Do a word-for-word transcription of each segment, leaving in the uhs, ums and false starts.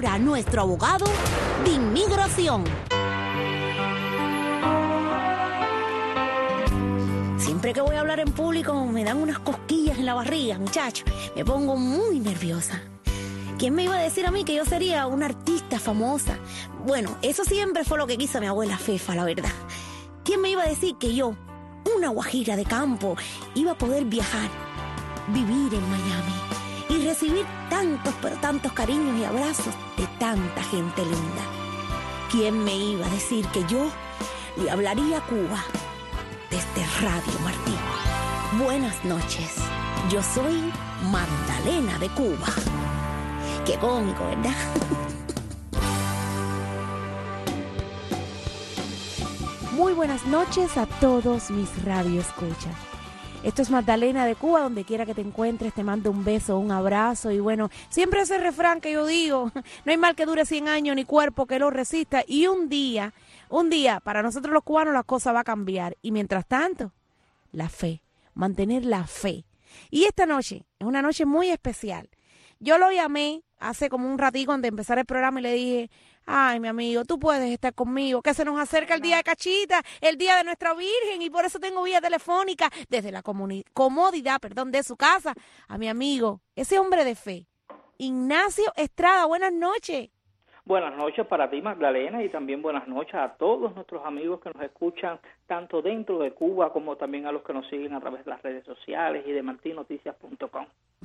ahora nuestro abogado de inmigración. Siempre que voy a hablar en público me dan unas cosquillas en la barriga, muchacho. Me pongo muy nerviosa. ¿Quién me iba a decir a mí que yo sería una artista famosa? Bueno, eso siempre fue lo que quiso mi abuela Fefa, la verdad. ¿Quién me iba a decir que yo, una guajira de campo, iba a poder viajar, vivir en Miami y recibir tantos, pero tantos cariños y abrazos de tanta gente linda? ¿Quién me iba a decir que yo le hablaría a Cuba desde Radio Martí? Buenas noches, yo soy Magdalena de Cuba. Qué cómico, ¿verdad? Muy buenas noches a todos mis radioescuchas. Esto es Magdalena de Cuba, donde quiera que te encuentres, te mando un beso, un abrazo y bueno, siempre ese refrán que yo digo, no hay mal que dure cien años ni cuerpo que lo resista y un día, un día para nosotros los cubanos la cosa va a cambiar y mientras tanto, la fe, mantener la fe. Y esta noche es una noche muy especial. Yo lo llamé hace como un ratico antes de empezar el programa y le dije, ay, mi amigo, tú puedes estar conmigo, que se nos acerca el día de Cachita, el día de nuestra Virgen, y por eso tengo vía telefónica desde la comuni- comodidad perdón, de su casa a mi amigo, ese hombre de fe, Ignacio Estrada. Buenas noches. Buenas noches para ti, Magdalena, y también buenas noches a todos nuestros amigos que nos escuchan tanto dentro de Cuba como también a los que nos siguen a través de las redes sociales y de martin noticias punto com.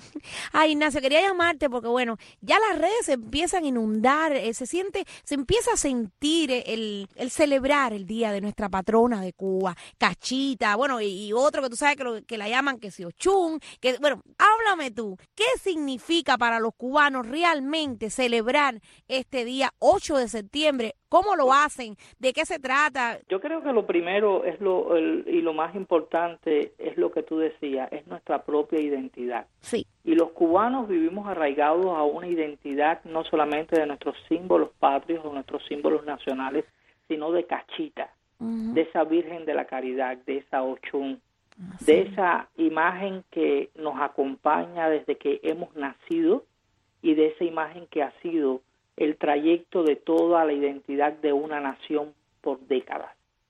Ay, Ignacio, quería llamarte porque, bueno, ya las redes se empiezan a inundar, eh, se siente, se empieza a sentir el, el celebrar el día de nuestra patrona de Cuba, Cachita, bueno, y, y otro que tú sabes que, lo, que la llaman que si Ochun, que, bueno, háblame tú, ¿qué significa para los cubanos realmente celebrar este día ocho de septiembre? ¿Cómo lo hacen? ¿De qué se trata? Yo creo que lo primero es lo el, y lo más importante es lo que tú decías, es nuestra propia identidad. Sí. Y los cubanos vivimos arraigados a una identidad no solamente de nuestros símbolos patrios o nuestros símbolos nacionales, sino de Cachita, uh-huh. de esa Virgen de la Caridad, de esa Ochun, ah, de sí. esa imagen que nos acompaña desde que hemos nacido y de esa imagen que ha sido el trayecto de toda la identidad de una nación por décadas.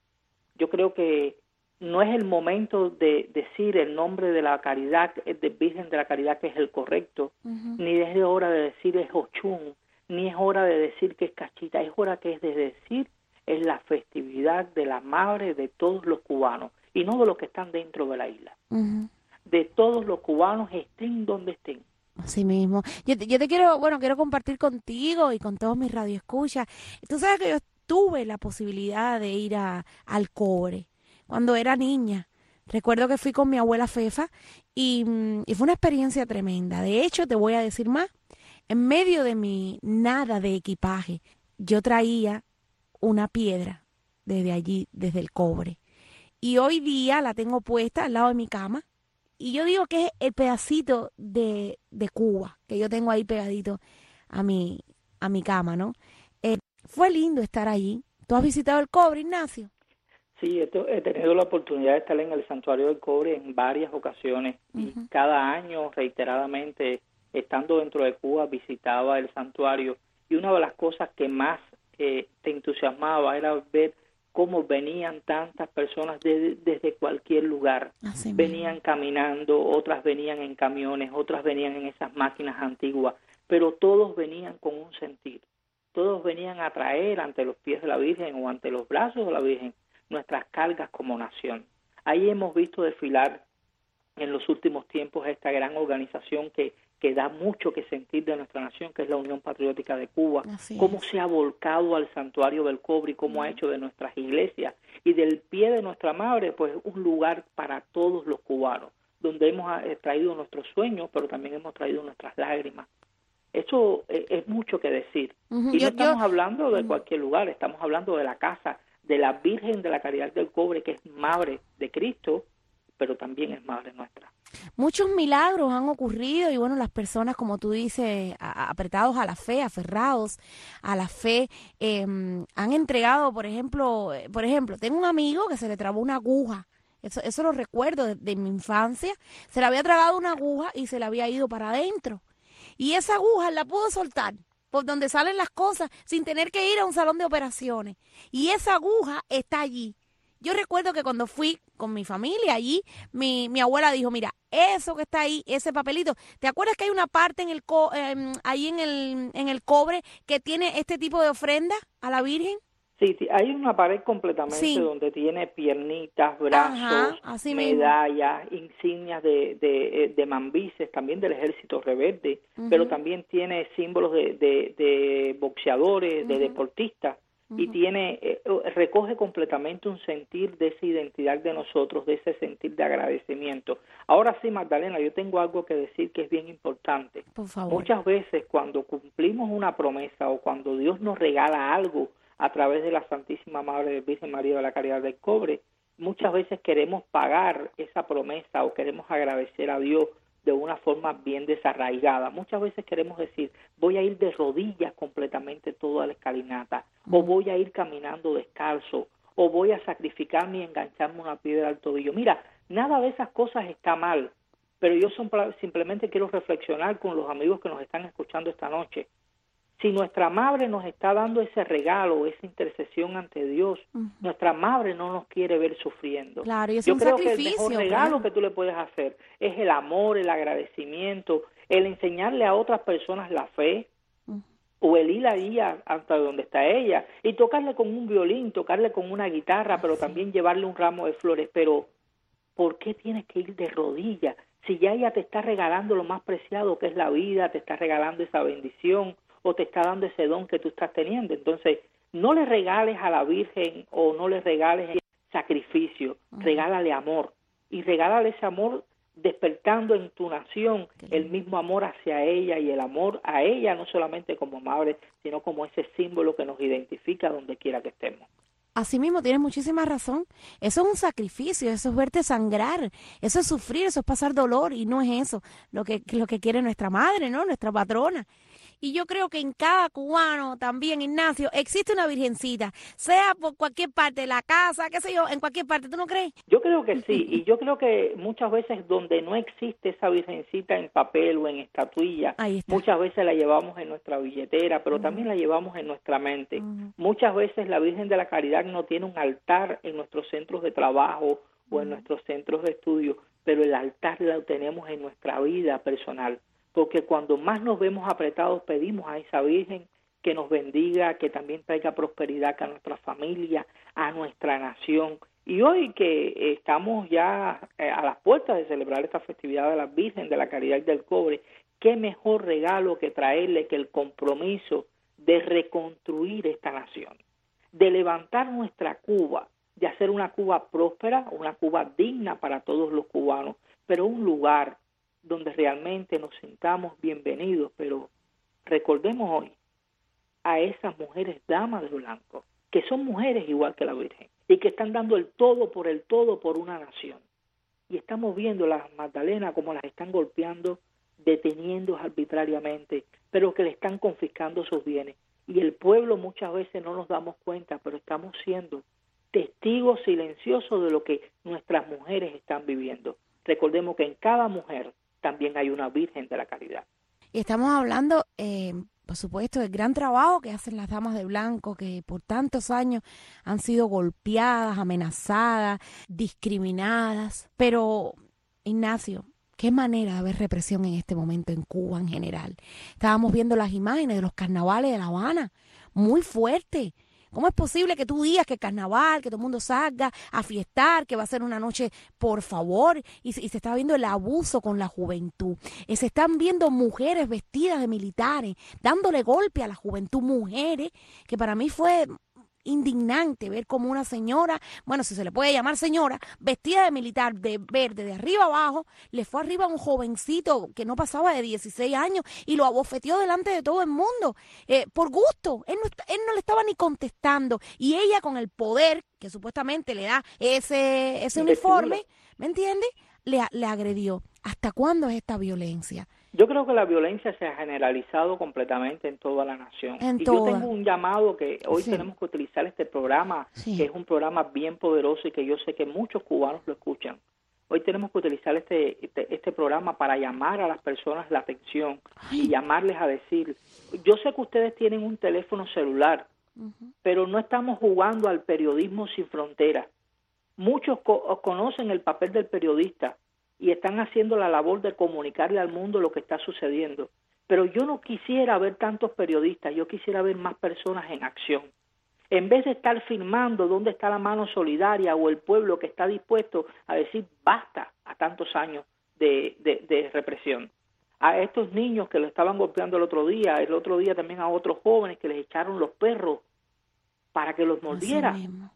Yo creo que no es el momento de decir el nombre de la Caridad, de Virgen de la Caridad, que es el correcto, uh-huh. ni es hora de decir es Ochun, ni es hora de decir que es Cachita, es hora que es de decir es la festividad de la madre de todos los cubanos, y no de los que están dentro de la isla. Uh-huh. De todos los cubanos, estén donde estén. Así mismo. Yo te, yo te quiero, bueno, quiero compartir contigo y con todos mis radioescuchas. Tú sabes que yo tuve la posibilidad de ir a, al Cobre cuando era niña. Recuerdo que fui con mi abuela Fefa y, y fue una experiencia tremenda. De hecho, te voy a decir más. En medio de mi nada de equipaje, yo traía una piedra desde allí, desde el Cobre. Y hoy día la tengo puesta al lado de mi cama. Y yo digo que es el pedacito de, de Cuba que yo tengo ahí pegadito a mi, a mi cama, ¿no? Eh, fue lindo estar allí. ¿Tú has visitado el Cobre, Ignacio? Sí, he, he tenido la oportunidad de estar en el Santuario del Cobre en varias ocasiones. Uh-huh. Y cada año, reiteradamente, estando dentro de Cuba, visitaba el santuario. Y una de las cosas que más eh, te entusiasmaba era ver cómo venían tantas personas de, desde cualquier lugar. Así venían mismo. Caminando, otras venían en camiones, otras venían en esas máquinas antiguas, pero todos venían con un sentir. Todos venían a traer ante los pies de la Virgen o ante los brazos de la Virgen nuestras cargas como nación. Ahí hemos visto desfilar en los últimos tiempos esta gran organización que que da mucho que sentir de nuestra nación, que es la Unión Patriótica de Cuba, Así cómo es. se ha volcado al Santuario del Cobre y cómo ha hecho de nuestras iglesias y del pie de nuestra madre, pues un lugar para todos los cubanos, donde hemos traído nuestros sueños, pero también hemos traído nuestras lágrimas. Eso es mucho que decir. Uh-huh. Y yo, no estamos yo... hablando de cualquier lugar, estamos hablando de la casa de la Virgen de la Caridad del Cobre, que es madre de Cristo, pero también es madre nuestra. Muchos milagros han ocurrido y bueno, las personas, como tú dices, a, apretados a la fe, aferrados a la fe, eh, han entregado, por ejemplo, por ejemplo, tengo un amigo que se le trabó una aguja, eso, eso lo recuerdo de, de mi infancia, se le había tragado una aguja y se le había ido para adentro y esa aguja la pudo soltar por donde salen las cosas, sin tener que ir a un salón de operaciones. Y esa aguja está allí. Yo recuerdo que cuando fui con mi familia allí, mi, mi abuela dijo, mira, eso que está ahí, ese papelito, ¿te acuerdas que hay una parte en el co eh, ahí en el, en el cobre que tiene este tipo de ofrenda a la Virgen? Sí, sí, hay una pared completamente Sí. donde tiene piernitas, brazos, Ajá, así medallas, mismo. insignias de, de, de mambises, también del Ejército Rebelde, uh-huh. pero también tiene símbolos de, de, de boxeadores, uh-huh. de deportistas, uh-huh. y tiene eh, recoge completamente un sentir de esa identidad de nosotros, de ese sentir de agradecimiento. Ahora sí, Magdalena, yo tengo algo que decir que es bien importante. Por favor. Muchas veces cuando cumplimos una promesa o cuando Dios nos regala algo a través de la Santísima Madre Virgen María de la Caridad del Cobre, muchas veces queremos pagar esa promesa o queremos agradecer a Dios de una forma bien desarraigada. Muchas veces queremos decir, voy a ir de rodillas completamente toda la escalinata, mm. o voy a ir caminando descalzo, o voy a sacrificarme y engancharme una piedra al tobillo. Mira, nada de esas cosas está mal, pero yo son, simplemente quiero reflexionar con los amigos que nos están escuchando esta noche. Si nuestra madre nos está dando ese regalo, esa intercesión ante Dios, uh-huh. nuestra madre no nos quiere ver sufriendo. Claro, y es Yo un creo sacrificio, que el mejor regalo claro. que tú le puedes hacer es el amor, el agradecimiento, el enseñarle a otras personas la fe, uh-huh. o el ir ahí hasta donde está ella, y tocarle con un violín, tocarle con una guitarra, pero sí. también llevarle un ramo de flores. Pero, ¿por qué tienes que ir de rodillas? Si ya ella te está regalando lo más preciado que es la vida, te está regalando esa bendición, o te está dando ese don que tú estás teniendo. Entonces, no le regales a la Virgen o no le regales sacrificio, uh-huh. regálale amor. Y regálale ese amor despertando en tu nación el mismo amor hacia ella y el amor a ella, no solamente como madre, sino como ese símbolo que nos identifica donde quiera que estemos. Así mismo, tienes muchísima razón. Eso es un sacrificio, eso es verte sangrar, eso es sufrir, eso es pasar dolor, y no es eso lo que, lo que quiere nuestra madre, ¿no? Nuestra patrona. Y yo creo que en cada cubano también, Ignacio, existe una virgencita, sea por cualquier parte de la casa, qué sé yo, en cualquier parte, ¿tú no crees? Yo creo que sí, y yo creo que muchas veces donde no existe esa virgencita en papel o en estatuilla, muchas veces la llevamos en nuestra billetera, pero uh-huh. también la llevamos en nuestra mente. Uh-huh. Muchas veces la Virgen de la Caridad no tiene un altar en nuestros centros de trabajo o en uh-huh. nuestros centros de estudio, pero el altar lo tenemos en nuestra vida personal. Porque cuando más nos vemos apretados, pedimos a esa Virgen que nos bendiga, que también traiga prosperidad a nuestra familia, a nuestra nación. Y hoy que estamos ya a las puertas de celebrar esta festividad de la Virgen de la Caridad del Cobre, qué mejor regalo que traerle que el compromiso de reconstruir esta nación, de levantar nuestra Cuba, de hacer una Cuba próspera, una Cuba digna para todos los cubanos, pero un lugar donde realmente nos sintamos bienvenidos. Pero recordemos hoy a esas mujeres damas de blanco, que son mujeres igual que la Virgen, y que están dando el todo por el todo por una nación. Y estamos viendo las Magdalenas como las están golpeando, deteniendo arbitrariamente, pero que le están confiscando sus bienes. Y el pueblo muchas veces no nos damos cuenta, pero estamos siendo testigos silenciosos de lo que nuestras mujeres están viviendo. Recordemos que en cada mujer también hay una Virgen de la Caridad. Y estamos hablando, eh, por supuesto, del gran trabajo que hacen las damas de blanco, que por tantos años han sido golpeadas, amenazadas, discriminadas. Pero, Ignacio, ¿qué manera de haber represión en este momento en Cuba en general? Estábamos viendo las imágenes de los carnavales de La Habana, muy fuerte. ¿Cómo es posible que tú digas que el carnaval, que todo el mundo salga a fiestar, que va a ser una noche, por favor? Y, y se está viendo el abuso con la juventud. Y se están viendo mujeres vestidas de militares, dándole golpe a la juventud, mujeres, que para mí fue indignante ver como una señora, bueno, si se le puede llamar señora, vestida de militar, de verde, de arriba abajo, le fue arriba a un jovencito que no pasaba de dieciséis años y lo abofeteó delante de todo el mundo, eh, por gusto. Él no, él no le estaba ni contestando, y ella, con el poder que supuestamente le da ese, ese uniforme, ¿me entiendes?, le, le agredió. ¿Hasta cuándo es esta violencia? Yo creo que la violencia se ha generalizado completamente en toda la nación. En y toda. yo tengo un llamado que hoy sí. tenemos que utilizar este programa, sí. que es un programa bien poderoso y que yo sé que muchos cubanos lo escuchan. Hoy tenemos que utilizar este, este, este programa para llamar a las personas la atención y llamarles a decir, yo sé que ustedes tienen un teléfono celular, uh-huh. pero no estamos jugando al periodismo sin fronteras. Muchos co- conocen el papel del periodista y están haciendo la labor de comunicarle al mundo lo que está sucediendo. Pero yo no quisiera ver tantos periodistas, yo quisiera ver más personas en acción. En vez de estar filmando dónde está la mano solidaria o el pueblo que está dispuesto a decir basta a tantos años de, de, de represión. A estos niños que lo estaban golpeando el otro día, el otro día también a otros jóvenes que les echaron los perros para que los mordieran.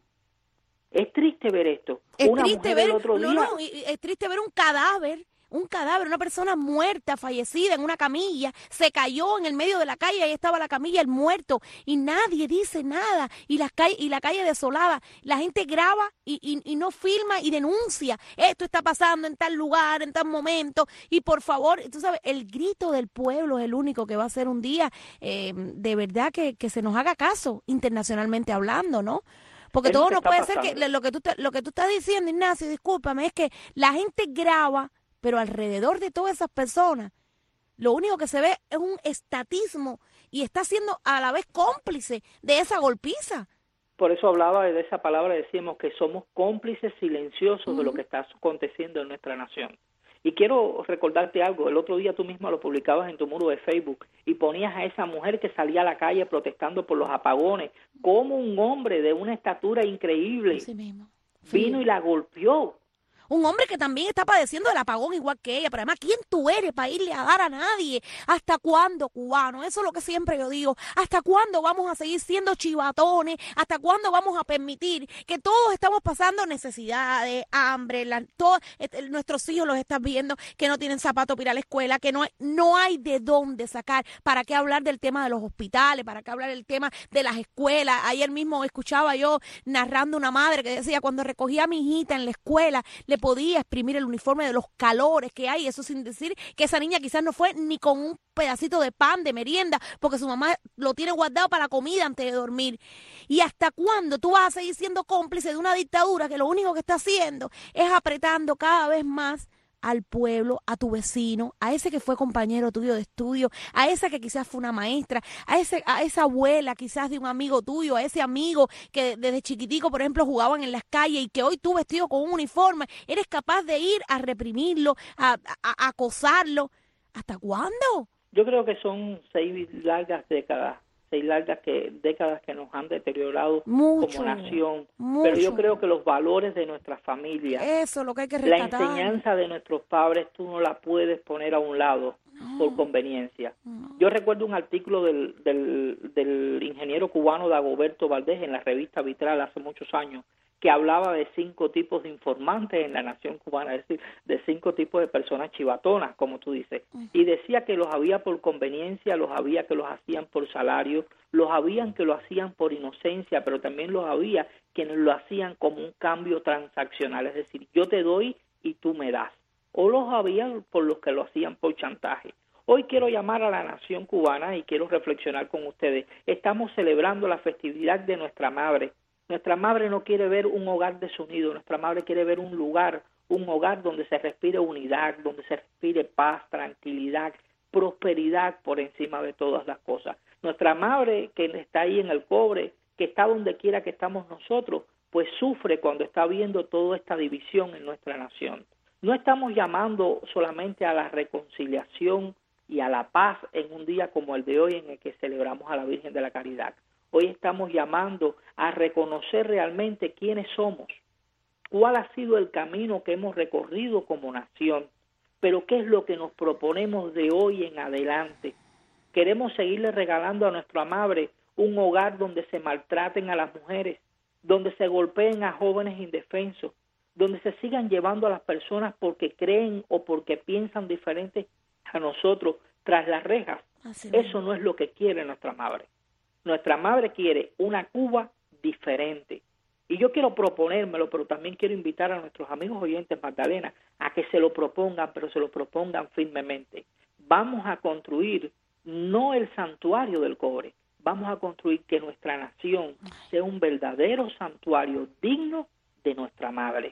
Es triste ver esto. Es Una triste mujer ver, el otro no, día, no, es triste ver un cadáver. Un cadáver, una persona muerta, fallecida en una camilla, se cayó en el medio de la calle, ahí estaba la camilla, el muerto, y nadie dice nada, y la calle, y la calle desolada, la gente graba y, y, y no filma y denuncia, esto está pasando en tal lugar, en tal momento, y por favor, tú sabes, el grito del pueblo es el único que va a ser un día, eh, de verdad que, que se nos haga caso, internacionalmente hablando, ¿no? Porque es todo no puede pasando. ser que lo que tú lo que tú estás diciendo, Ignacio, discúlpame, es que la gente graba, pero alrededor de todas esas personas, lo único que se ve es un estatismo y está siendo a la vez cómplice de esa golpiza. Por eso hablaba de esa palabra, decíamos que somos cómplices silenciosos uh-huh. de lo que está aconteciendo en nuestra nación. Y quiero recordarte algo, el otro día tú misma lo publicabas en tu muro de Facebook y ponías a esa mujer que salía a la calle protestando por los apagones, como un hombre de una estatura increíble sí mismo. Sí. vino y la golpeó. Un hombre que también está padeciendo del apagón igual que ella, pero además, ¿quién tú eres para irle a dar a nadie? ¿Hasta cuándo, cubano? Eso es lo que siempre yo digo. ¿Hasta cuándo vamos a seguir siendo chivatones? ¿Hasta cuándo vamos a permitir que todos estamos pasando necesidades, hambre, la, todo, este, nuestros hijos los están viendo, que no tienen zapatos para ir a la escuela, que no hay, no hay de dónde sacar? ¿Para qué hablar del tema de los hospitales? ¿Para qué hablar del tema de las escuelas? Ayer mismo escuchaba yo narrando una madre que decía, cuando recogía a mi hijita en la escuela, le podía exprimir el uniforme de los calores que hay, eso sin decir que esa niña quizás no fue ni con un pedacito de pan, de merienda, porque su mamá lo tiene guardado para la comida antes de dormir. ¿Y hasta cuándo tú vas a seguir siendo cómplice de una dictadura que lo único que está haciendo es apretando cada vez más al pueblo, a tu vecino, a ese que fue compañero tuyo de estudio, a esa que quizás fue una maestra, a ese, a esa abuela quizás de un amigo tuyo, a ese amigo que desde chiquitico, por ejemplo, jugaban en las calles y que hoy tú vestido con un uniforme, eres capaz de ir a reprimirlo, a, a, a acosarlo? ¿Hasta cuándo? Yo creo que son seis largas décadas, seis largas que, décadas que nos han deteriorado mucho, como nación. Mucho. Pero yo creo que los valores de nuestra familia, eso es lo que hay que rescatar. La enseñanza de nuestros padres, tú no la puedes poner a un lado no, por conveniencia. No. Yo recuerdo un artículo del, del, del ingeniero cubano Dagoberto Valdés en la revista Vitral hace muchos años, que hablaba de cinco tipos de informantes en la nación cubana, es decir, de cinco tipos de personas chivatonas, como tú dices. Uh-huh. Y decía que los había por conveniencia, los había que los hacían por salario, los habían que lo hacían por inocencia, pero también los había quienes lo hacían como un cambio transaccional, es decir, yo te doy y tú me das. O los había por los que lo hacían por chantaje. Hoy quiero llamar a la nación cubana y quiero reflexionar con ustedes. Estamos celebrando la festividad de nuestra madre. Nuestra madre no quiere ver un hogar desunido, nuestra madre quiere ver un lugar, un hogar donde se respire unidad, donde se respire paz, tranquilidad, prosperidad por encima de todas las cosas. Nuestra madre que está ahí en el Cobre, que está donde quiera que estamos nosotros, pues sufre cuando está viendo toda esta división en nuestra nación. No estamos llamando solamente a la reconciliación y a la paz en un día como el de hoy en el que celebramos a la Virgen de la Caridad. Hoy estamos llamando a reconocer realmente quiénes somos, cuál ha sido el camino que hemos recorrido como nación, pero qué es lo que nos proponemos de hoy en adelante. Queremos seguirle regalando a nuestra madre un hogar donde se maltraten a las mujeres, donde se golpeen a jóvenes indefensos, donde se sigan llevando a las personas porque creen o porque piensan diferente a nosotros tras las rejas. Así Eso no es lo que quiere nuestra madre. Nuestra madre quiere una Cuba diferente. Y yo quiero proponérmelo, pero también quiero invitar a nuestros amigos oyentes, Magdalena, a que se lo propongan, pero se lo propongan firmemente. Vamos a construir no el santuario del Cobre, vamos a construir que nuestra nación sea un verdadero santuario digno de nuestra madre.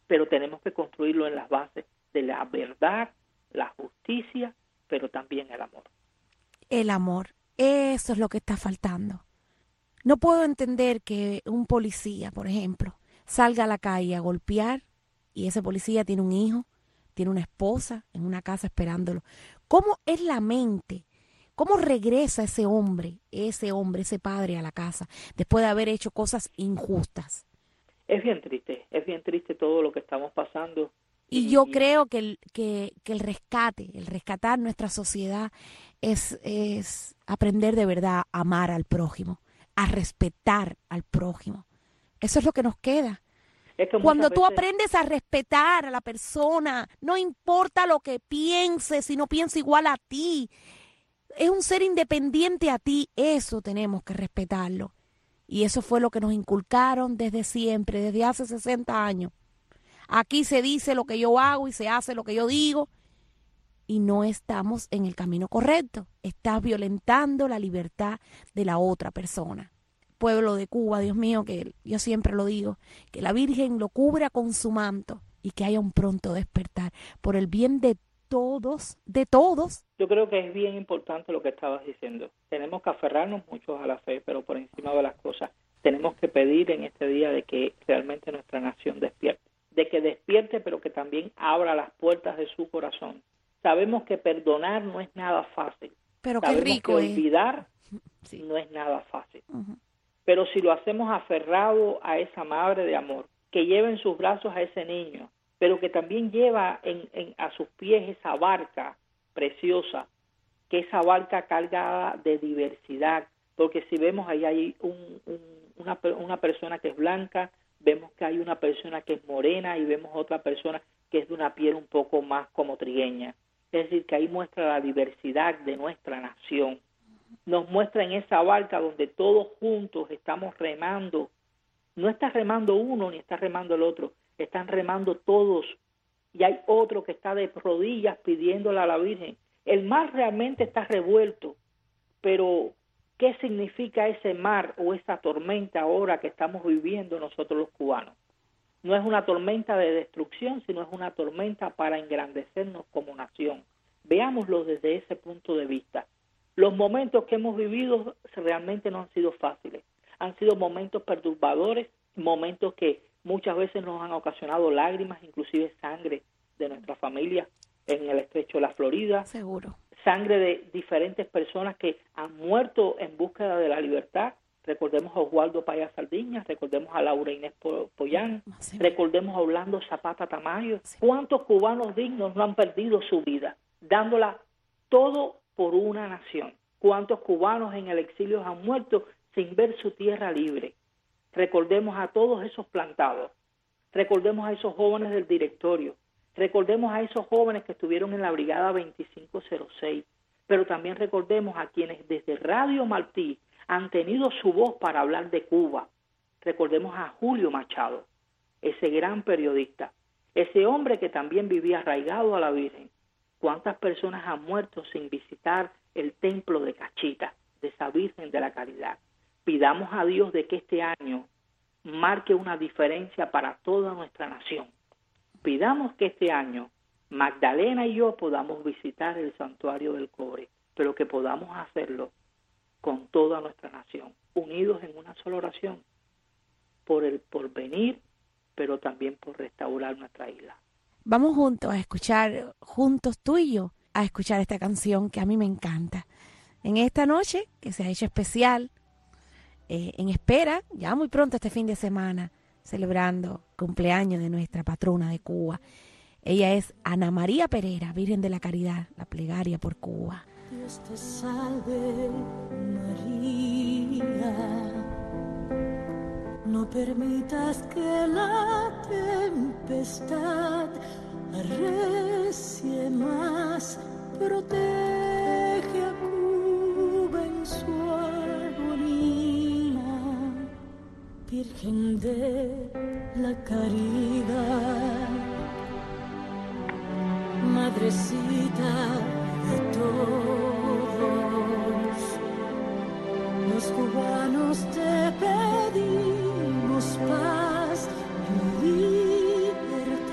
pero tenemos que construirlo en las bases de la verdad, la justicia, pero también el amor. El amor, eso es lo que está faltando. No puedo entender que un policía, por ejemplo, salga a la calle a golpear y ese policía tiene un hijo, tiene una esposa en una casa esperándolo. ¿Cómo es la mente? ¿Cómo regresa ese hombre, ese hombre, ese padre a la casa después de haber hecho cosas injustas? Es bien triste, es bien triste todo lo que estamos pasando. Y, y yo creo que el, que, que el rescate, el rescatar nuestra sociedad es, es aprender de verdad a amar al prójimo, a respetar al prójimo. Eso es lo que nos queda. Es que Cuando tú veces... aprendes a respetar a la persona, no importa lo que piense, si no piensa igual a ti, es un ser independiente a ti, eso tenemos que respetarlo. Y eso fue lo que nos inculcaron desde siempre, desde hace sesenta años. Aquí se dice lo que yo hago y se hace lo que yo digo y no estamos en el camino correcto. Estás violentando la libertad de la otra persona. Pueblo de Cuba, Dios mío, que yo siempre lo digo, que la Virgen lo cubra con su manto y que haya un pronto despertar por el bien de todos, de todos. Yo creo que es bien importante lo que estabas diciendo. Tenemos que aferrarnos mucho a la fe, pero por encima de las cosas tenemos que pedir en este día de que realmente nuestra nación despierte. De que despierte, pero que también abra las puertas de su corazón. Sabemos que perdonar no es nada fácil. Pero Sabemos qué rico que es. olvidar Sí. no es nada fácil. Uh-huh. Pero si lo hacemos aferrado a esa madre de amor, que lleva en sus brazos a ese niño, pero que también lleva en, en, a sus pies esa barca preciosa, que esa barca cargada de diversidad, porque si vemos ahí hay un, un, una, una persona que es blanca, vemos que hay una persona que es morena y vemos otra persona que es de una piel un poco más como trigueña. Es decir, que ahí muestra la diversidad de nuestra nación. Nos muestra en esa barca donde todos juntos estamos remando. No está remando uno ni está remando el otro, están remando todos. Y hay otro que está de rodillas pidiéndole a la Virgen. El mar realmente está revuelto, pero ¿qué significa ese mar o esa tormenta ahora que estamos viviendo nosotros los cubanos? No es una tormenta de destrucción, sino es una tormenta para engrandecernos como nación. Veámoslo desde ese punto de vista. Los momentos que hemos vivido realmente no han sido fáciles. Han sido momentos perturbadores, momentos que muchas veces nos han ocasionado lágrimas, inclusive sangre de nuestra familia en el estrecho de la Florida. Seguro. Sangre de diferentes personas que han muerto en búsqueda de la libertad. Recordemos a Oswaldo Paya Sardiñas, recordemos a Laura Inés Pollán, sí. recordemos a Orlando Zapata Tamayo. Sí. ¿Cuántos cubanos dignos no han perdido su vida, dándola todo por una nación? ¿Cuántos cubanos en el exilio han muerto sin ver su tierra libre? Recordemos a todos esos plantados, recordemos a esos jóvenes del directorio, recordemos a esos jóvenes que estuvieron en la Brigada veinticinco cero seis, pero también recordemos a quienes desde Radio Martí han tenido su voz para hablar de Cuba. Recordemos a Julio Machado, ese gran periodista, ese hombre que también vivía arraigado a la Virgen. ¿Cuántas personas han muerto sin visitar el templo de Cachita, de esa Virgen de la Caridad? Pidamos a Dios de que este año marque una diferencia para toda nuestra nación. Pidamos que este año Magdalena y yo podamos visitar el Santuario del Cobre, pero que podamos hacerlo con toda nuestra nación, unidos en una sola oración, por el porvenir, pero también por restaurar nuestra isla. Vamos juntos a escuchar, juntos tú y yo, a escuchar esta canción que a mí me encanta. En esta noche, que se ha hecho especial, eh, en espera, ya muy pronto este fin de semana, celebrando cumpleaños de nuestra patrona de Cuba. Ella es Ana María Pereira, Virgen de la Caridad, la plegaria por Cuba. Dios te salve, María, no permitas que la tempestad arrecie más, protege a Cuba en su agonía, Virgen de la Caridad, Madrecita de todos, los cubanos te pedimos paz y libertad.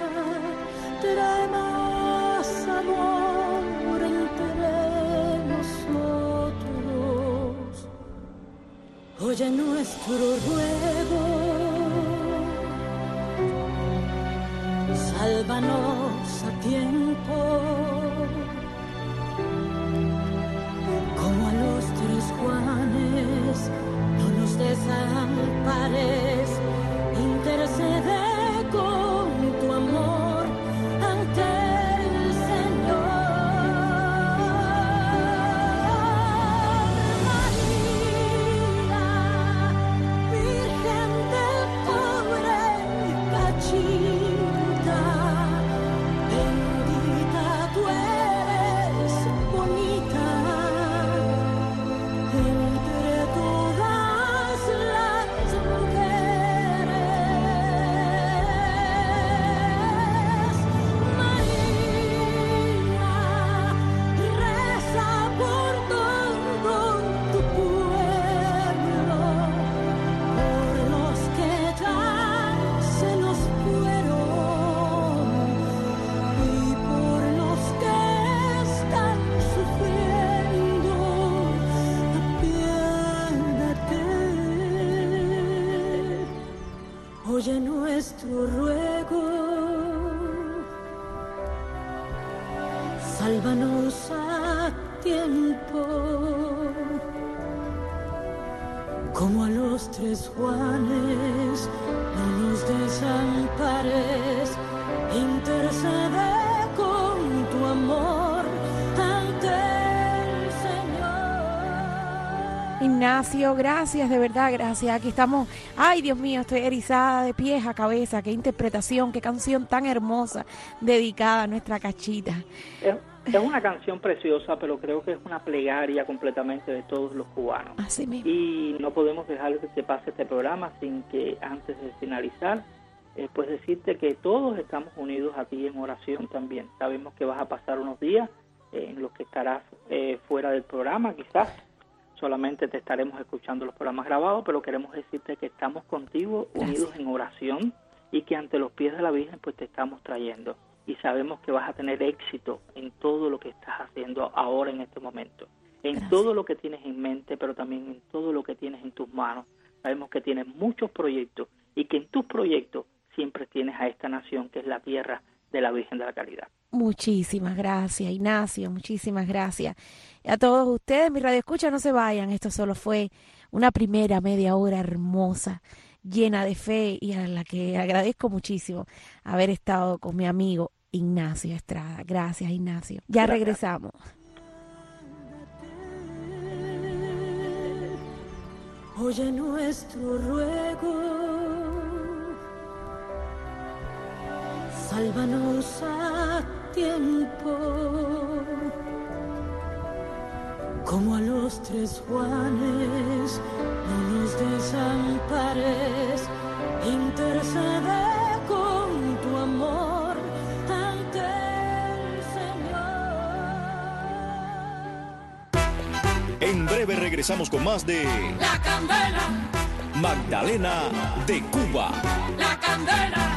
oye nuestro ruego, sálvanos a tiempo, como a los tres Juanes, no nos desampares, intercede con tu amor ante el Señor. María, Virgen del pobre Cachita, bendita tú eres, bonita, entre todas las mujeres. María, reza por todo tu pueblo, por los que ya se nos fueron y por los que están sufriendo. Apiádate, oye nuestro ruego, sálvanos a tiempo, como a los tres Juanes, no nos desampares, intercede con tu amor ante el Señor. Ignacio, gracias, de verdad, gracias. Aquí estamos. Ay, Dios mío, estoy erizada de pies a cabeza. Qué interpretación, qué canción tan hermosa dedicada a nuestra Cachita. Es, es una canción preciosa, pero creo que es una plegaria completamente de todos los cubanos. Así mismo. Y no podemos dejar que se pase este programa sin que antes de finalizar, eh, pues decirte que todos estamos unidos a ti en oración también. Sabemos que vas a pasar unos días eh, en los que estarás eh, fuera del programa, quizás solamente te estaremos escuchando los programas grabados, pero queremos decirte que estamos contigo, unidos en oración, y que ante los pies de la Virgen pues te estamos trayendo. Y sabemos que vas a tener éxito en todo lo que estás haciendo ahora en este momento, en Gracias. Todo lo que tienes en mente, pero también en todo lo que tienes en tus manos. Sabemos que tienes muchos proyectos y que en tus proyectos siempre tienes a esta nación que es la tierra de la Virgen de la Caridad. Muchísimas gracias, Ignacio, muchísimas gracias. Y a todos ustedes, mi radio escucha, no se vayan, esto solo fue una primera media hora hermosa, llena de fe, y a la que agradezco muchísimo haber estado con mi amigo Ignacio Estrada. Gracias, Ignacio. Ya Gracias. Regresamos. Oye nuestro ruego, sálvanos a tiempo, como a los tres Juanes, no nos desampares, intercede con tu amor ante el Señor. En breve regresamos con más de La Candela, Magdalena de Cuba. La Candela.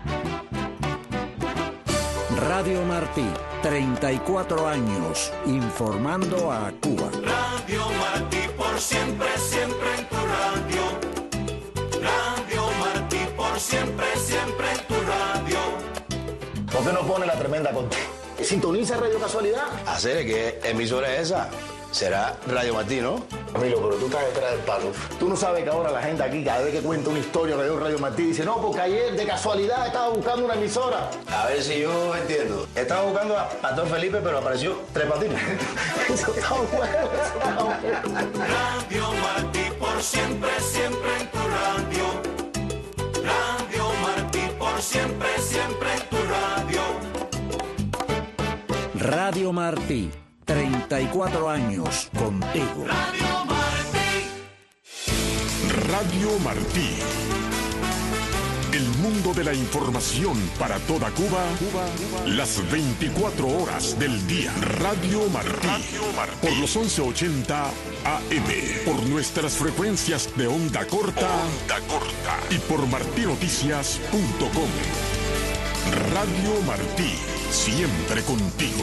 Radio Martí, treinta y cuatro años, informando a Cuba. Radio Martí, por siempre, siempre en tu radio. Radio Martí, por siempre, siempre en tu radio. ¿Por qué no pone la tremenda contigo? ¿Sintoniza Radio Casualidad? Hacer que emisora es esa. Será Radio Martí, ¿no? Amigo, pero tú estás detrás del palo. Tú no sabes que ahora la gente aquí, cada vez que cuenta una historia que dio Radio Martí, dice, no, porque ayer de casualidad estaba buscando una emisora. A ver si yo entiendo. Estaba buscando a Pastor Felipe, pero apareció Tres Patines. Eso está bueno, eso está bueno. Radio Martí, por siempre, siempre en tu radio. Radio Martí, por siempre, siempre en tu radio. Radio Martí, treinta y cuatro años contigo. Radio Martí. Radio Martí. El mundo de la información para toda Cuba, Cuba, Cuba. Las veinticuatro horas del día. Radio Martí. Radio Martí. Por los once ochenta A M. Por nuestras frecuencias de onda corta. Onda corta. Y por martinoticias punto com. Radio Martí. Siempre contigo.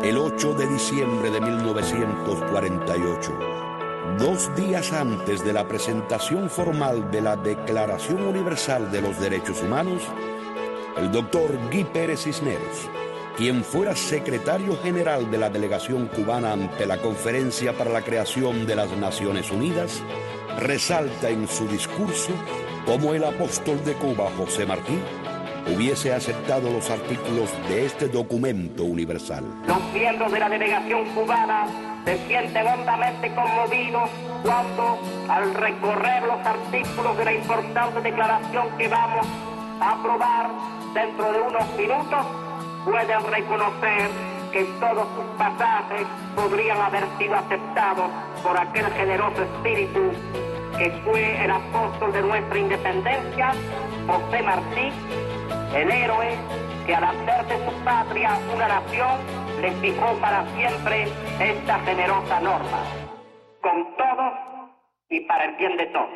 el ocho de diciembre de mil novecientos cuarenta y ocho, dos días antes de la presentación formal de la Declaración Universal de los Derechos Humanos, el doctor Guy Pérez Cisneros, quien fuera secretario general de la delegación cubana ante la Conferencia para la Creación de las Naciones Unidas, resalta en su discurso cómo el apóstol de Cuba, José Martí, hubiese aceptado los artículos de este documento universal. Los miembros de la delegación cubana se sienten hondamente conmovidos cuando, al recorrer los artículos de la importante declaración que vamos a aprobar dentro de unos minutos, pueden reconocer que todos sus pasajes podrían haber sido aceptados por aquel generoso espíritu que fue el apóstol de nuestra independencia, José Martí, el héroe que al hacer de su patria una nación le fijó para siempre esta generosa norma, con todos y para el bien de todos.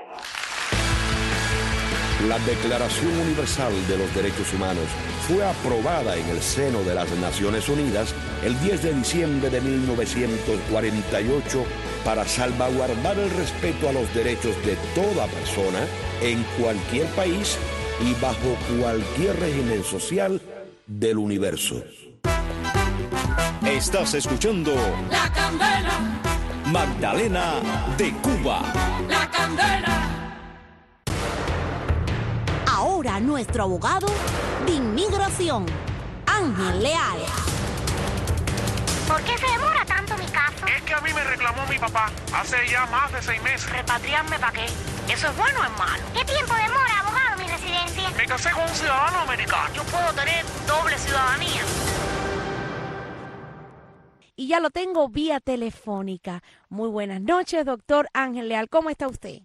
La Declaración Universal de los Derechos Humanos fue aprobada en el seno de las Naciones Unidas el diez de diciembre de mil novecientos cuarenta y ocho para salvaguardar el respeto a los derechos de toda persona en cualquier país y bajo cualquier régimen social del universo. Estás escuchando La Candela, Magdalena de Cuba. La Candela. Ahora nuestro abogado de inmigración, Ángel Leal. ¿Por qué se demora tanto mi caso? Es que a mí me reclamó mi papá hace ya más de seis meses. ¿Repatriarme para qué? ¿Eso es bueno o es malo? ¿Qué tiempo demora, abogado, mi residencia? Me casé con un ciudadano americano. Yo puedo tener doble ciudadanía. Y ya lo tengo vía telefónica. Muy buenas noches, doctor Ángel Leal. ¿Cómo está usted?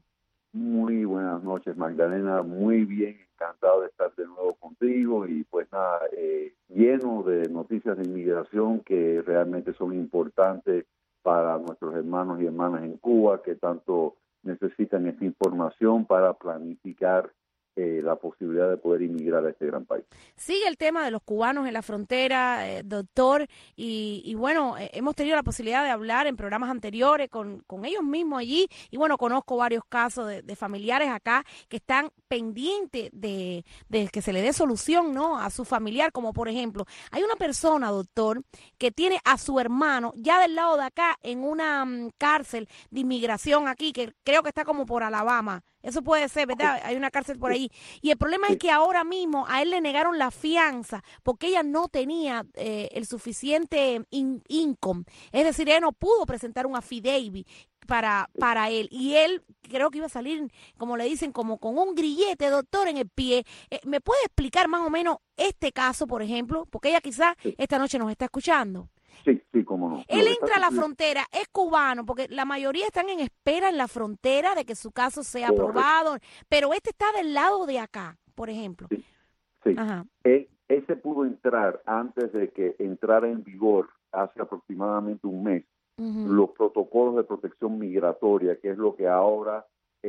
Muy buenas noches, Magdalena. Muy bien, encantado de estar de nuevo contigo y pues nada, eh, lleno de noticias de inmigración que realmente son importantes para nuestros hermanos y hermanas en Cuba que tanto necesitan esta información para planificar eh, la posibilidad de poder inmigrar a este gran país. Sigue el tema de los cubanos en la frontera, eh, doctor, y, y bueno, eh, hemos tenido la posibilidad de hablar en programas anteriores con, con ellos mismos allí, y bueno, conozco varios casos de, de familiares acá que están pendientes de, de que se le dé solución, ¿no?, a su familiar, como por ejemplo, hay una persona, doctor, que tiene a su hermano ya del lado de acá en una um, cárcel de inmigración aquí, que creo que está como por Alabama. Eso puede ser, ¿verdad? Hay una cárcel por ahí. Y el problema es que ahora mismo a él le negaron la fianza porque ella no tenía eh, el suficiente in income. Es decir, ella no pudo presentar un affidavit para, para él. Y él creo que iba a salir, como le dicen, como con un grillete, doctor, en el pie. Eh, ¿Me puede explicar más o menos este caso, por ejemplo? Porque ella quizás esta noche nos está escuchando. Sí, sí, cómo no. Él entra a la frontera, es cubano, porque la mayoría están en espera en la frontera de que su caso sea aprobado, pero este está del lado de acá, por ejemplo. Sí, sí. Ajá. Él, él se pudo entrar antes de que entrara en vigor, hace aproximadamente un mes, uh-huh. los protocolos de protección migratoria, que es lo que ahora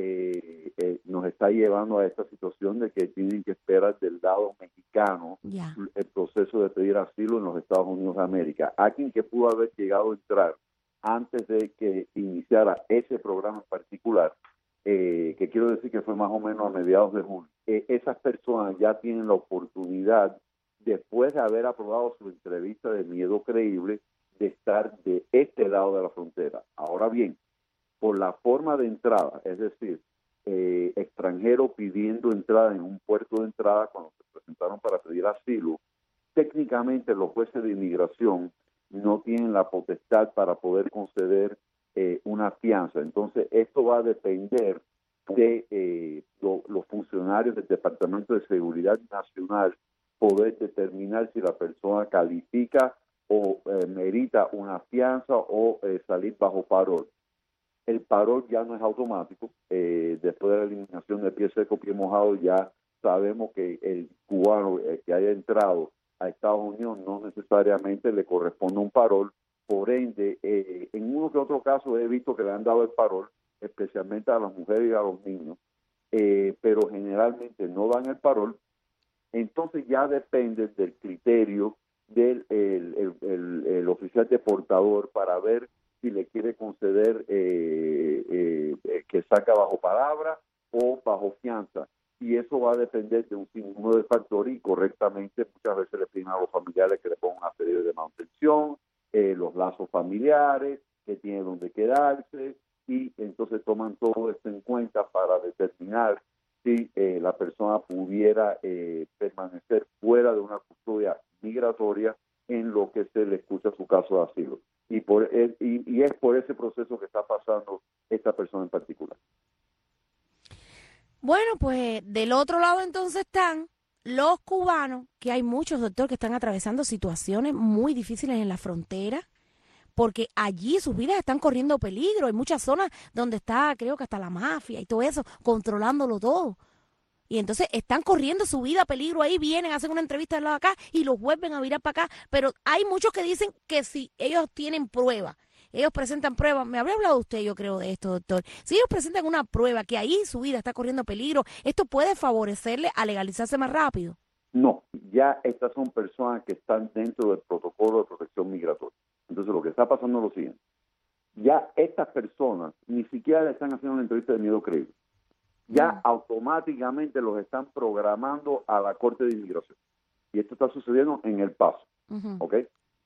eh, eh, nos está llevando a esta situación de que tienen que esperar del lado mexicano yeah. el proceso de pedir asilo en los Estados Unidos de América. Alguien que pudo haber llegado a entrar antes de que iniciara ese programa en particular, eh, que quiero decir que fue más o menos a mediados de junio, eh, esas personas ya tienen la oportunidad, después de haber aprobado su entrevista de miedo creíble, de estar de este lado de la frontera. Ahora bien, por la forma de entrada, es decir, eh, extranjero pidiendo entrada en un puerto de entrada cuando se presentaron para pedir asilo, técnicamente los jueces de inmigración no tienen la potestad para poder conceder eh, una fianza. Entonces, esto va a depender de eh, lo, los funcionarios del Departamento de Seguridad Nacional poder determinar si la persona califica o eh, merita una fianza o eh, salir bajo parol. El parol ya no es automático. Eh, después de la eliminación de pie seco, pie mojado, ya sabemos que el cubano eh, que haya entrado a Estados Unidos no necesariamente le corresponde un parol. Por ende, eh, en uno que otro caso he visto que le han dado el parol, especialmente a las mujeres y a los niños, eh, pero generalmente no dan el parol. Entonces ya depende del criterio de el, el, el, el, oficial deportador para ver si le quiere conceder eh, eh, eh, que saca bajo palabra o bajo fianza. Y eso va a depender de un sinnúmero de factores y correctamente muchas veces le piden a los familiares que le pongan una serie de manutención, eh, los lazos familiares, que tiene donde quedarse, y entonces toman todo esto en cuenta para determinar si eh, la persona pudiera eh, permanecer fuera de una custodia migratoria en lo que se le escucha su caso de asilo. Y, por, y, y es por ese proceso que está pasando esta persona en particular. Bueno, pues del otro lado entonces están los cubanos, que hay muchos, doctor, que están atravesando situaciones muy difíciles en la frontera, porque allí sus vidas están corriendo peligro. Hay muchas zonas donde está, creo que hasta la mafia y todo eso, controlándolo todo. Y entonces están corriendo su vida a peligro ahí, vienen, hacen una entrevista al lado de acá y los vuelven a virar para acá. Pero hay muchos que dicen que si ellos tienen pruebas, ellos presentan pruebas, me habría hablado usted, yo creo, de esto, doctor. Si ellos presentan una prueba que ahí su vida está corriendo peligro, ¿esto puede favorecerle a legalizarse más rápido? No, ya estas son personas que están dentro del protocolo de protección migratoria. Entonces lo que está pasando es lo siguiente. Ya estas personas ni siquiera le están haciendo una entrevista de miedo creíble. Ya mm. automáticamente los están programando a la Corte de Inmigración. Y esto está sucediendo en El Paso, uh-huh. ¿ok?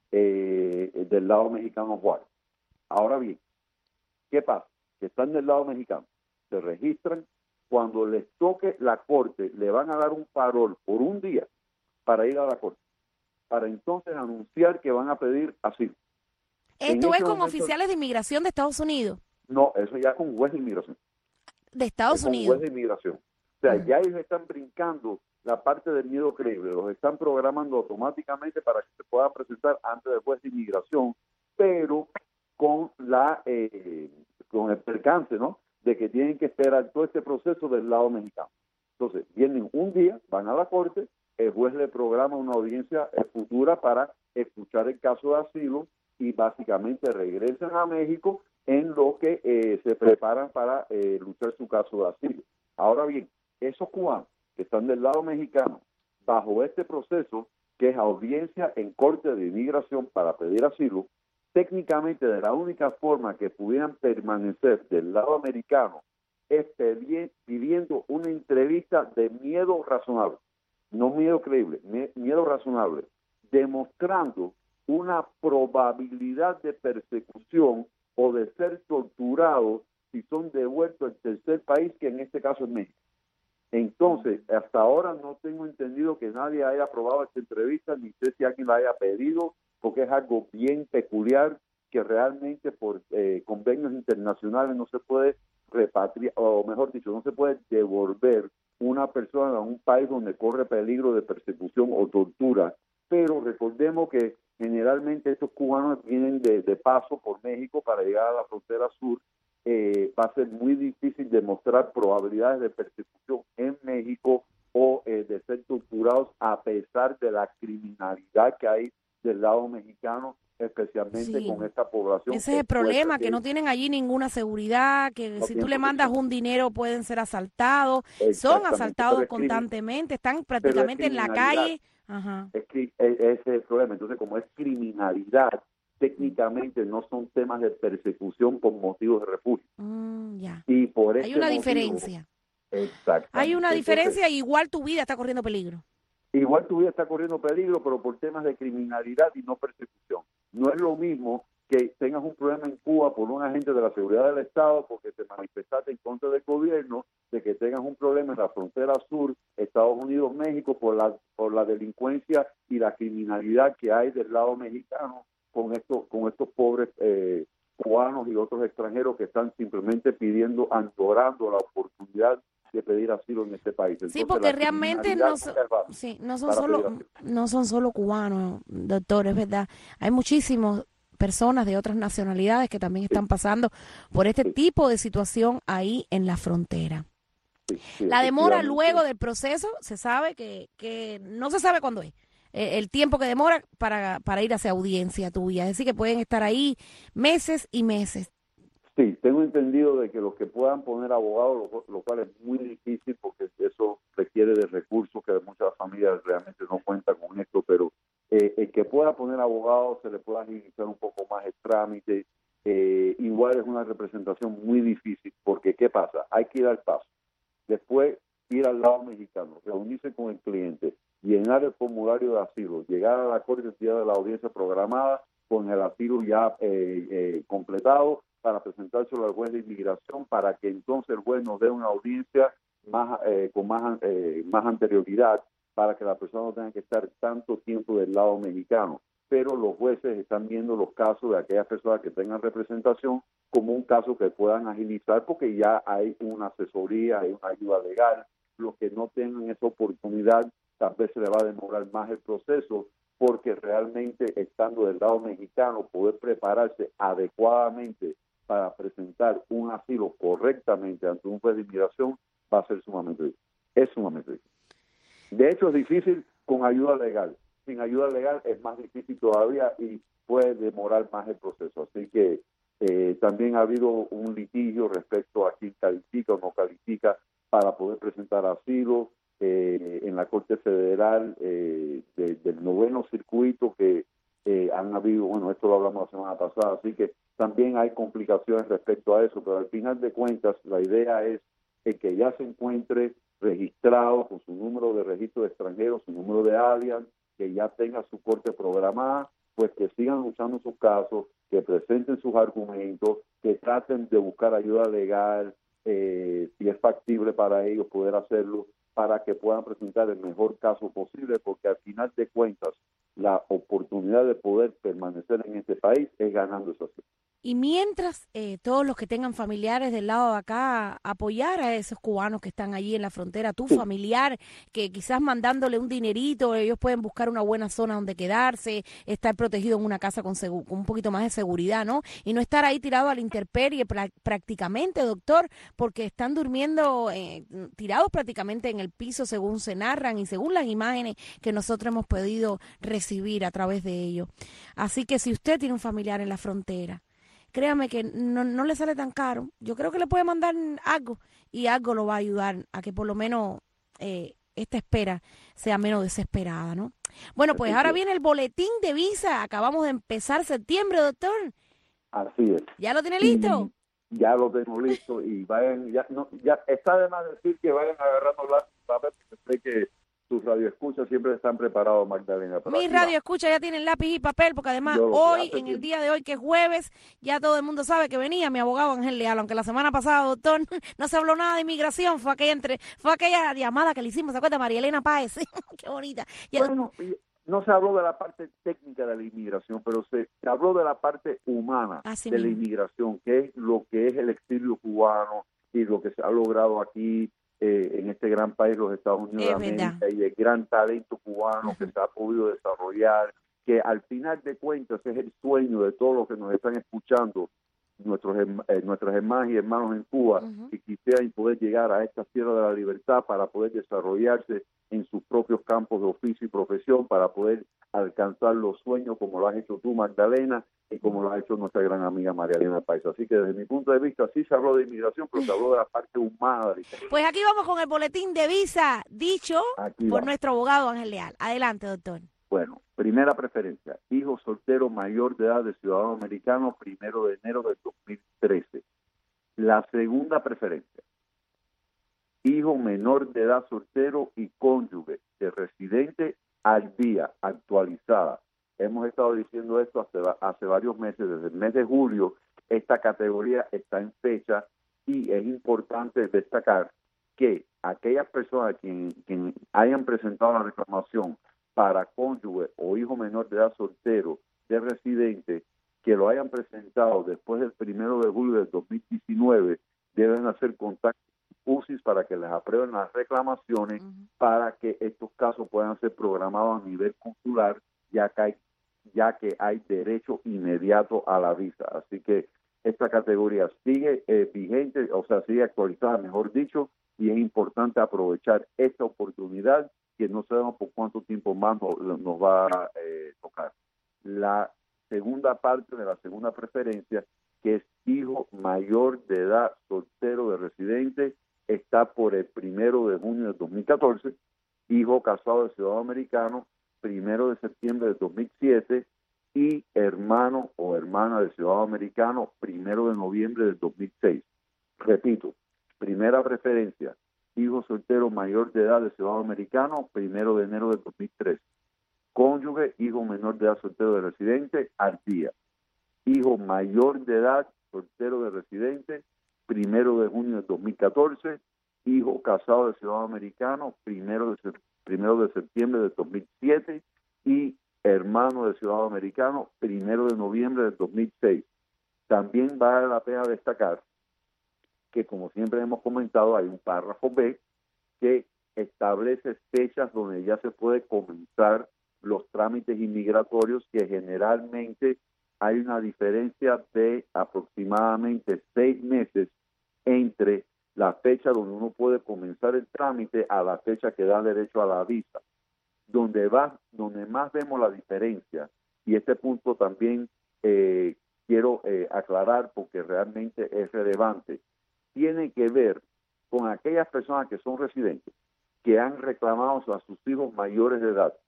Eh, del lado mexicano Juárez. Ahora bien, ¿qué pasa? Que están del lado mexicano, se registran, cuando les toque la corte, le van a dar un parol por un día para ir a la corte, para entonces anunciar que van a pedir asilo. ¿Esto es con momento, oficiales de inmigración de Estados Unidos? No, eso ya con juez de inmigración. De Estados es Unidos. Con juez de inmigración. O sea, uh-huh. ya ellos están brincando la parte del miedo creíble, los están programando automáticamente para que se puedan presentar ante el juez de inmigración, pero con la eh, con el percance, ¿no?, de que tienen que esperar todo este proceso del lado mexicano. Entonces, vienen un día, van a la corte, el juez le programa una audiencia futura para escuchar el caso de asilo y básicamente regresan a México en lo que eh, se preparan para eh, luchar su caso de asilo. Ahora bien, esos cubanos que están del lado mexicano, bajo este proceso, que es audiencia en corte de inmigración para pedir asilo, técnicamente de la única forma que pudieran permanecer del lado americano es pidiendo una entrevista de miedo razonable, no miedo creíble, miedo razonable, demostrando una probabilidad de persecución o de ser torturados si son devueltos al tercer país, que en este caso es México. Entonces, hasta ahora no tengo entendido que nadie haya aprobado esta entrevista, ni sé si alguien la haya pedido, porque es algo bien peculiar que realmente por eh, convenios internacionales no se puede repatriar, o mejor dicho, no se puede devolver una persona a un país donde corre peligro de persecución o tortura. Pero recordemos que generalmente estos cubanos vienen de, de paso por México para llegar a la frontera sur. Eh, va a ser muy difícil demostrar probabilidades de persecución en México o eh, de ser torturados a pesar de la criminalidad que hay del lado mexicano, especialmente sí. con esta población. Ese es el problema, que, que no tienen allí ninguna seguridad, que no si tú le mandas un dinero pueden ser asaltados, son asaltados constantemente, están prácticamente en la calle. Ajá. Es que ese es el problema. Entonces, como es criminalidad, técnicamente no son temas de persecución por motivos de refugio. Mm, ya. Y por Hay una motivo, diferencia. Exacto. Hay una diferencia, igual tu vida está corriendo peligro. Igual tu vida está corriendo peligro, pero por temas de criminalidad y no persecución. No es lo mismo que tengas un problema en Cuba por un agente de la seguridad del Estado porque te manifestaste en contra del gobierno, de que tengas un problema en la frontera sur, Estados Unidos, México, por la por la delincuencia y la criminalidad que hay del lado mexicano con estos con estos pobres eh, cubanos y otros extranjeros que están simplemente pidiendo, adorando la oportunidad de pedir asilo en este país. Entonces, sí, porque realmente no, so, sí, no son solo no son solo cubanos, doctor, es verdad. Hay muchísimas personas de otras nacionalidades que también están pasando por este sí. tipo de situación ahí en la frontera. Sí, sí, la demora luego del proceso, se sabe que, que no se sabe cuándo es. El tiempo que demora para, para ir hacia audiencia tuya. Es decir, que pueden estar ahí meses y meses. Sí, tengo entendido de que los que puedan poner abogados, lo, lo cual es muy difícil porque eso requiere de recursos que muchas familias realmente no cuentan con esto, pero eh, el que pueda poner abogado se le pueda agilizar un poco más el trámite. Eh, igual es una representación muy difícil, porque ¿qué pasa? Hay que ir al paso. Después ir al lado mexicano, reunirse con el cliente, llenar el formulario de asilo, llegar a la corte el día de la audiencia programada con el asilo ya eh, eh, completado para presentárselo al juez de inmigración para que entonces el juez nos dé una audiencia más eh, con más, eh, más anterioridad para que la persona no tenga que estar tanto tiempo del lado mexicano. Pero los jueces están viendo los casos de aquellas personas que tengan representación como un caso que puedan agilizar porque ya hay una asesoría, hay una ayuda legal. Los que no tengan esa oportunidad, tal vez se le va a demorar más el proceso porque realmente estando del lado mexicano, poder prepararse adecuadamente para presentar un asilo correctamente ante un juez de inmigración va a ser sumamente difícil. Es sumamente difícil. De hecho, es difícil con ayuda legal. Sin ayuda legal es más difícil todavía y puede demorar más el proceso. Así que eh, también ha habido un litigio respecto a quién califica o no califica para poder presentar asilo eh, en la Corte Federal eh, de, del noveno circuito que eh, han habido, bueno, esto lo hablamos la semana pasada, así que también hay complicaciones respecto a eso, pero al final de cuentas la idea es el que ya se encuentre registrado con su número de registro de extranjeros, su número de alias, que ya tenga su corte programada, pues que sigan luchando sus casos, que presenten sus argumentos, que traten de buscar ayuda legal, eh, si es factible para ellos poder hacerlo, para que puedan presentar el mejor caso posible, porque al final de cuentas la oportunidad de poder permanecer en este país es ganando esa situación. Y mientras eh, todos los que tengan familiares del lado de acá, apoyar a esos cubanos que están allí en la frontera, tu sí. familiar, que quizás mandándole un dinerito, ellos pueden buscar una buena zona donde quedarse, estar protegido en una casa con, con un poquito más de seguridad, ¿no? Y no estar ahí tirado a la intemperie prácticamente, doctor, porque están durmiendo eh, tirados prácticamente en el piso según se narran y según las imágenes que nosotros hemos podido recibir a través de ellos. Así que si usted tiene un familiar en la frontera, créame que no, no le sale tan caro. Yo creo que le puede mandar algo y algo lo va a ayudar a que por lo menos eh, esta espera sea menos desesperada, ¿no? Bueno, pues ahora viene el boletín de visa. Acabamos de empezar septiembre, doctor. Así es. ¿Ya lo tiene listo? Y ya lo tengo listo y vayan, ya, no, ya está de más decir que vayan agarrando las papel porque sé que tus radioescuchas siempre están preparados, Magdalena. Mi radioescucha ya tienen lápiz y papel, porque además hoy, en el día de hoy, que es jueves, ya todo el mundo sabe que venía mi abogado Ángel Leal, aunque la semana pasada, doctor, no se habló nada de inmigración, fue aquella entre, fue aquella llamada que le hicimos, ¿se acuerda? María Elena Páez, qué bonita. Ya, bueno, no se habló de la parte técnica de la inmigración, pero se, se habló de la parte humana Así de mismo. la inmigración, que es lo que es el exilio cubano y lo que se ha logrado aquí, Eh, en este gran país, los Estados Unidos de América, y el gran talento cubano uh-huh. que se ha podido desarrollar, que al final de cuentas es el sueño de todos los que nos están escuchando, nuestros eh, nuestras hermanas y hermanos en Cuba, uh-huh. que quisieran poder llegar a esta tierra de la libertad para poder desarrollarse en sus propios campos de oficio y profesión, para poder alcanzar los sueños como lo has hecho tú, Magdalena, y como lo ha hecho nuestra gran amiga María Elena Páez. Así que desde mi punto de vista sí se habló de inmigración, pero se habló de la parte humana. Pues aquí vamos con el boletín de visa dicho aquí por va. nuestro abogado Ángel Leal. Adelante, doctor. Bueno, primera preferencia, hijo soltero mayor de edad de ciudadano americano, primero de enero del dos mil trece. La segunda preferencia, hijo menor de edad soltero y cónyuge de residente al día, actualizada. Hemos estado diciendo esto hace, hace varios meses, desde el mes de julio, esta categoría está en fecha y es importante destacar que aquellas personas quien, quien hayan presentado la reclamación para cónyuge o hijo menor de edad soltero de residente, que lo hayan presentado después del primero de julio del dos mil diecinueve, deben hacer contacto con U C I S para que les aprueben las reclamaciones uh-huh. para que estos casos puedan ser programados a nivel consular, ya que hay ya que hay derecho inmediato a la visa. Así que esta categoría sigue eh, vigente, o sea, sigue actualizada, mejor dicho, y es importante aprovechar esta oportunidad que no sabemos por cuánto tiempo más nos, nos va a eh, tocar. La segunda parte de la segunda preferencia, que es hijo mayor de edad soltero de residente, está por el primero de junio de dos mil catorce, hijo casado de ciudadano americano, primero de septiembre de dos mil siete, y hermano o hermana de ciudadano americano, primero de noviembre del dos mil seis. Repito, primera preferencia, hijo soltero mayor de edad de ciudadano americano, primero de enero del dos mil tres. Cónyuge, hijo menor de edad soltero de residente, al día. Hijo mayor de edad soltero de residente, primero de junio del dos mil catorce. Hijo casado de ciudadano americano, primero de, primero de septiembre del dos mil siete. Y hermano de ciudadano americano, primero de noviembre del dos mil seis. También vale la pena destacar que, como siempre hemos comentado, hay un párrafo B que establece fechas donde ya se puede comenzar los trámites inmigratorios, que generalmente hay una diferencia de aproximadamente seis meses entre la fecha donde uno puede comenzar el trámite a la fecha que da derecho a la visa. Donde va, donde más vemos la diferencia, y este punto también eh, quiero eh, aclarar porque realmente es relevante, tiene que ver con aquellas personas que son residentes, que han reclamado a sus hijos mayores de edad.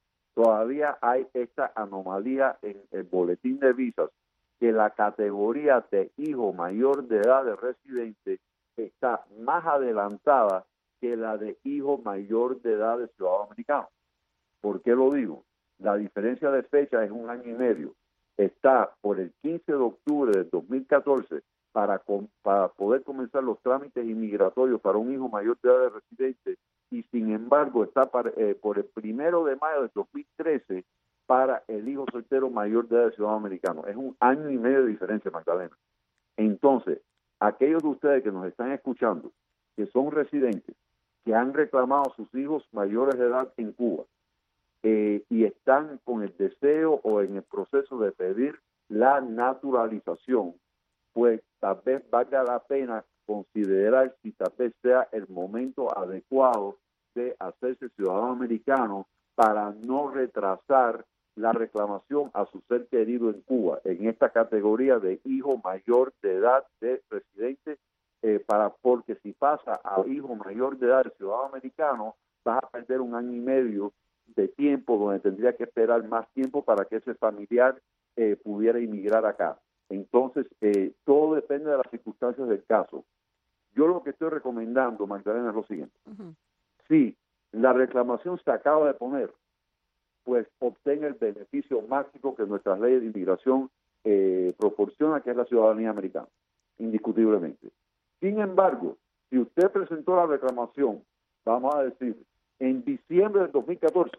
Todavía hay esta anomalía en el boletín de visas, que la categoría de hijo mayor de edad de residente está más adelantada que la de hijo mayor de edad de ciudadano americano. ¿Por qué lo digo? La diferencia de fecha es un año y medio. Está por el quince de octubre del dos mil catorce para, para poder comenzar los trámites inmigratorios para un hijo mayor de edad de residente, y sin embargo está para, eh, por el primero de mayo del dos mil trece para el hijo soltero mayor de edad de ciudadano americano. Es un año y medio de diferencia, Magdalena. Entonces, aquellos de ustedes que nos están escuchando, que son residentes, que han reclamado a sus hijos mayores de edad en Cuba, eh, y están con el deseo o en el proceso de pedir la naturalización, pues tal vez valga la pena considerar si tal vez sea el momento adecuado de hacerse ciudadano americano para no retrasar la reclamación a su ser querido en Cuba, en esta categoría de hijo mayor de edad de residente, eh, para porque si pasa a hijo mayor de edad de ciudadano americano, vas a perder un año y medio de tiempo donde tendría que esperar más tiempo para que ese familiar eh, pudiera inmigrar acá. Entonces, eh, todo depende de las circunstancias del caso. Yo lo que estoy recomendando, Magdalena, es lo siguiente. Uh-huh. Si la reclamación se acaba de poner, pues obtenga el beneficio máximo que nuestras leyes de inmigración eh, proporciona, que es la ciudadanía americana, indiscutiblemente. Sin embargo, si usted presentó la reclamación, vamos a decir, en diciembre del dos mil catorce,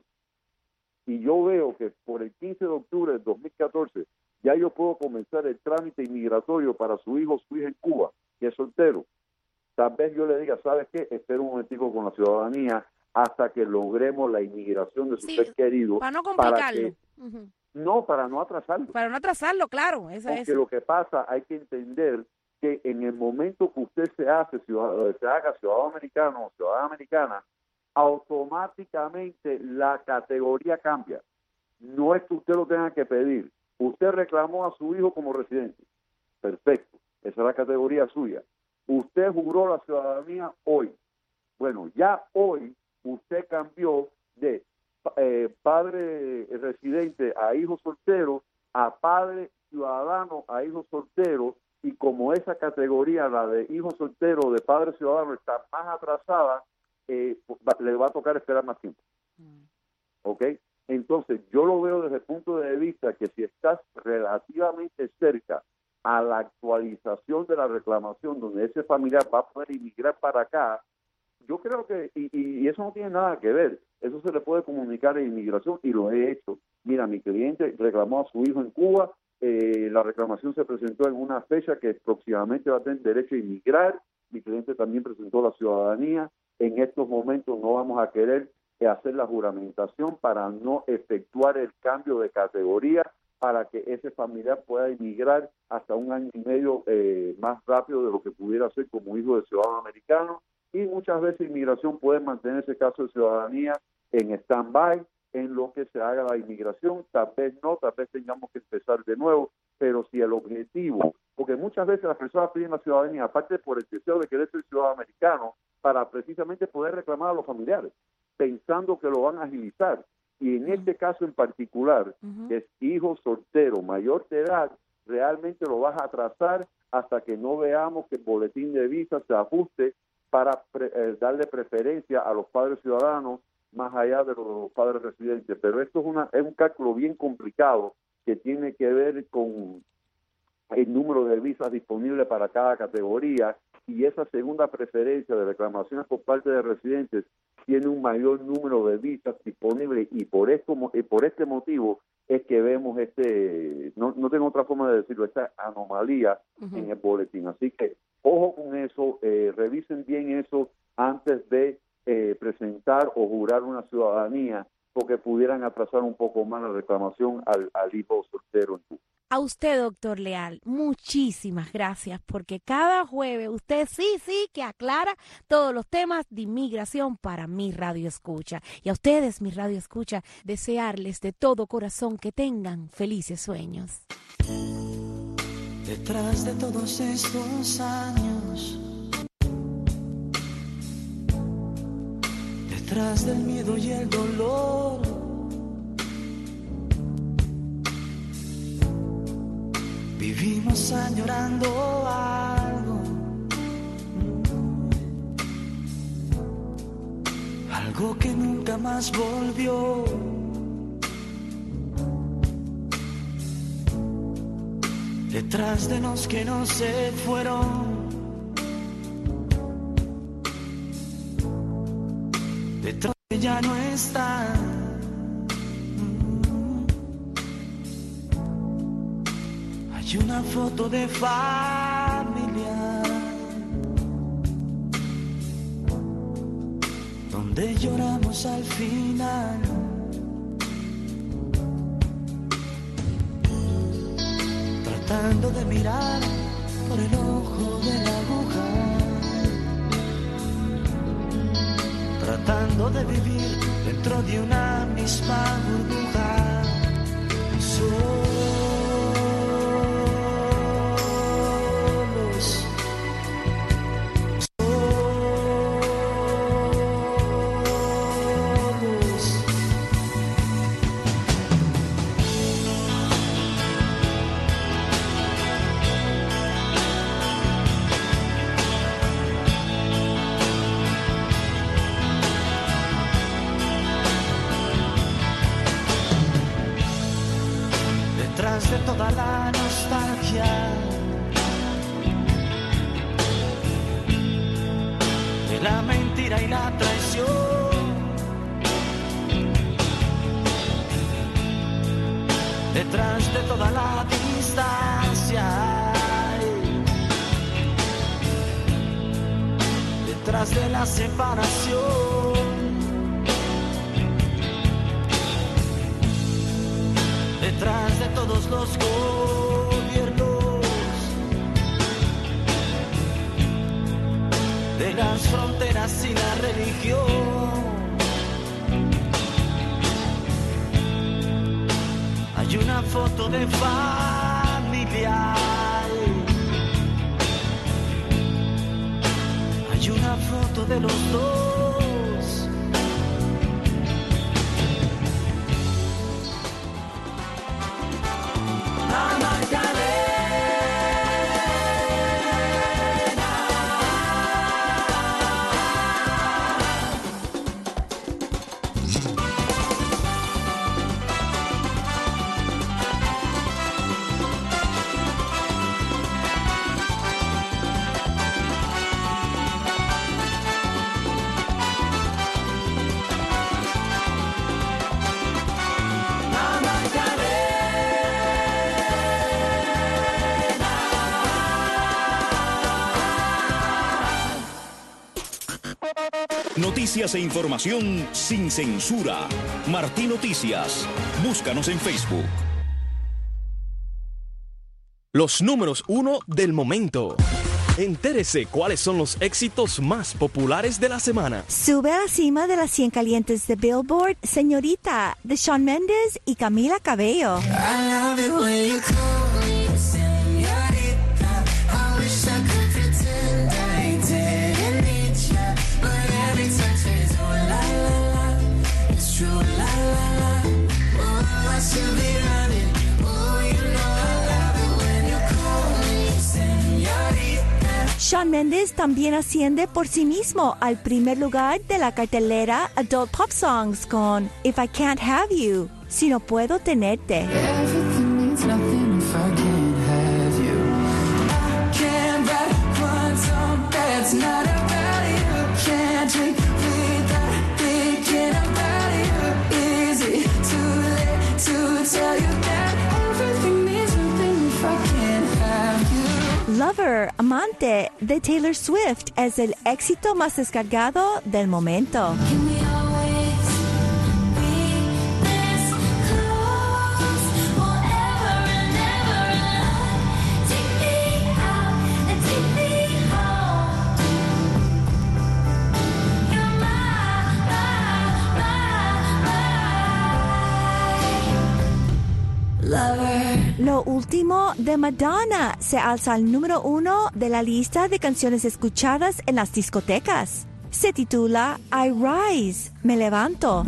y yo veo que por el quince de octubre del dos mil catorce ya yo puedo comenzar el trámite inmigratorio para su hijo o su hija en Cuba, que es soltero, tal vez yo le diga, ¿sabes qué? Espera un momentico con la ciudadanía hasta que logremos la inmigración de su sí, ser querido. Para no complicarlo. Para que, uh-huh. No, para no atrasarlo. Para no atrasarlo, claro. Esa Porque es. lo que pasa, hay que entender que en el momento que usted se hace ciudadano, se haga ciudadano americano o ciudadana americana, automáticamente la categoría cambia. No es que usted lo tenga que pedir. Usted reclamó a su hijo como residente. Perfecto. Esa es la categoría suya. Usted juró la ciudadanía hoy. Bueno, ya hoy usted cambió de eh, padre residente a hijo soltero a padre ciudadano a hijo soltero, y como esa categoría, la de hijo soltero de padre ciudadano, está más atrasada, eh, le va a tocar esperar más tiempo. Mm. ¿Ok? Entonces, yo lo veo desde el punto de vista que si estás relativamente cerca a la actualización de la reclamación, donde ese familiar va a poder inmigrar para acá, yo creo que, y, y eso no tiene nada que ver, eso se le puede comunicar en inmigración, y lo he hecho. Mira, mi cliente reclamó a su hijo en Cuba, eh, la reclamación se presentó en una fecha que próximamente va a tener derecho a inmigrar, mi cliente también presentó la ciudadanía, en estos momentos no vamos a querer hacer la juramentación para no efectuar el cambio de categoría, para que ese familiar pueda inmigrar hasta un año y medio eh, más rápido de lo que pudiera ser como hijo de ciudadano americano. Y muchas veces inmigración puede mantener ese caso de ciudadanía en stand-by, en lo que se haga la inmigración. Tal vez no, tal vez tengamos que empezar de nuevo, pero si el objetivo, porque muchas veces las personas piden la ciudadanía, aparte por el deseo de querer ser ciudadano americano, para precisamente poder reclamar a los familiares, pensando que lo van a agilizar. Y en este caso en particular, uh-huh. que es hijo soltero, mayor de edad, realmente lo vas a atrasar hasta que no veamos que el boletín de visa se ajuste para pre, eh, darle preferencia a los padres ciudadanos más allá de los padres residentes. Pero esto es, una, es un cálculo bien complicado que tiene que ver con el número de visas disponibles para cada categoría, y esa segunda preferencia de reclamaciones por parte de residentes tiene un mayor número de visas disponibles, y por esto y por este motivo es que vemos este, no, no tengo otra forma de decirlo, esta anomalía uh-huh. en el boletín. Así que ojo con eso, eh, revisen bien eso antes de eh, presentar o jurar una ciudadanía, porque pudieran atrasar un poco más la reclamación al, al hijo soltero en Cuba. A usted, doctor Leal, muchísimas gracias, porque cada jueves usted sí, sí que aclara todos los temas de inmigración para mi radio escucha. Y a ustedes, mi radio escucha, desearles de todo corazón que tengan felices sueños. Detrás de todos estos años, detrás del miedo y el dolor, vivimos añorando algo, algo que nunca más volvió. Detrás de los que no se fueron, detrás de ya no están. Hay una foto de familia donde lloramos al final, tratando de mirar por el ojo de la aguja, tratando de vivir dentro de una misma burbuja. Solos, de toda la nostalgia, de la mentira y la traición, detrás de toda la distancia, detrás de la separación, detrás de todos los gobiernos, de las fronteras y la religión, hay una foto de familia, hay una foto de los dos. Noticias e información sin censura. Martí Noticias. Búscanos en Facebook. Los números uno del momento. Entérese cuáles son los éxitos más populares de la semana. Sube a la cima de las cien calientes de Billboard, Señorita, de Shawn Mendes y Camila Cabello. I love it when you call me señorita. I wish I could pretend I didn't need ya, but every touch is oh la la la. It's true la la la. Shawn Mendes también asciende por sí mismo al primer lugar de la cartelera Adult Pop Songs con If I Can't Have You, Si No Puedo Tenerte. Everything means nothing if I can't have you. I can't write one song that's not about you. Can't drink without thinking about you. Is it too late to tell you that everything means nothing if I can't have you? Lover, Amante de Taylor Swift es el éxito más descargado del momento. Lo último de Madonna se alza al número uno de la lista de canciones escuchadas en las discotecas. Se titula I Rise, Me Levanto.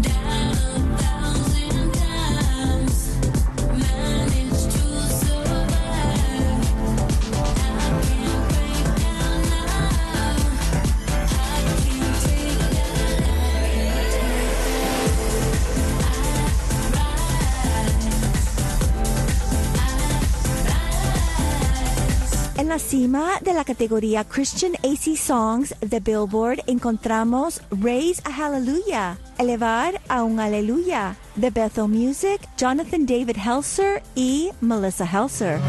En la cima de la categoría Christian A C Songs de Billboard encontramos Raise a Hallelujah, Elevar a un Aleluya, de Bethel Music, Jonathan David Helser y Melissa Helser.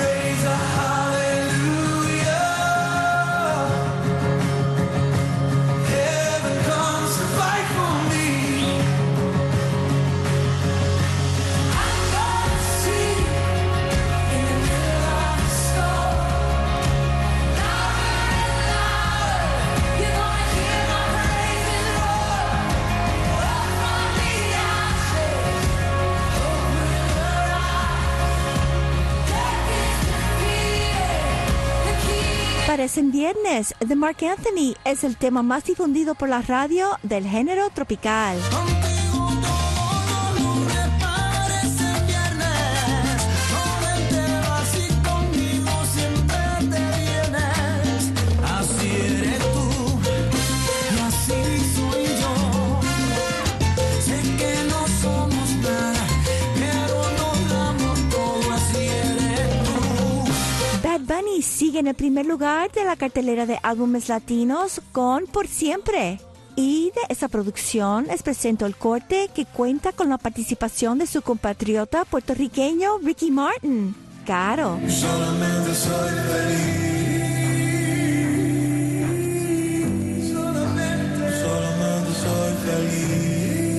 Parecen viernes de Mark Anthony es el tema más difundido por la radio del género tropical. Bunny sigue en el primer lugar de la cartelera de álbumes latinos con Por Siempre. Y de esa producción les presento el corte que cuenta con la participación de su compatriota puertorriqueño Ricky Martin. Caro. Solamente soy feliz. Solamente, solamente soy feliz.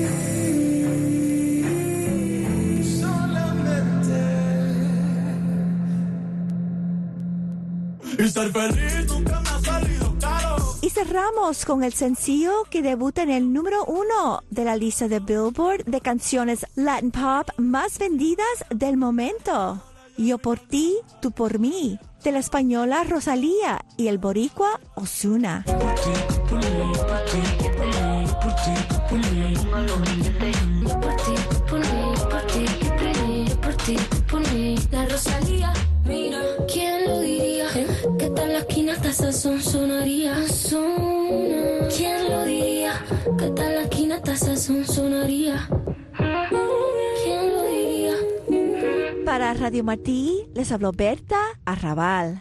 Y ser feliz nunca me ha salido caro. Y cerramos con el sencillo que debuta en el número uno de la lista de Billboard de canciones Latin Pop más vendidas del momento. Yo por ti, tú por mí, de la española Rosalía y el boricua Ozuna. La Rosalía, mira, ¿quién lo diría? ¿Eh? Que tal la esquina hasta sazón sonaría. Sona. ¿Quién lo diría? Que tal la esquina hasta sazón sonaría. ¿Quién lo diría? Para Radio Martí, les habló Berta Arrabal.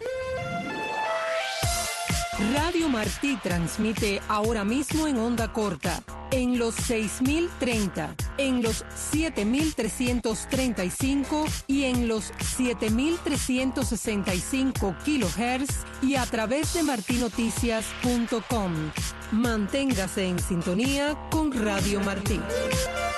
Radio Martí transmite ahora mismo en onda corta, en los seis mil treinta, en los siete mil trescientos treinta y cinco y en los siete mil trescientos sesenta y cinco kilohertz y a través de marti noticias punto com. Manténgase en sintonía con Radio Martí.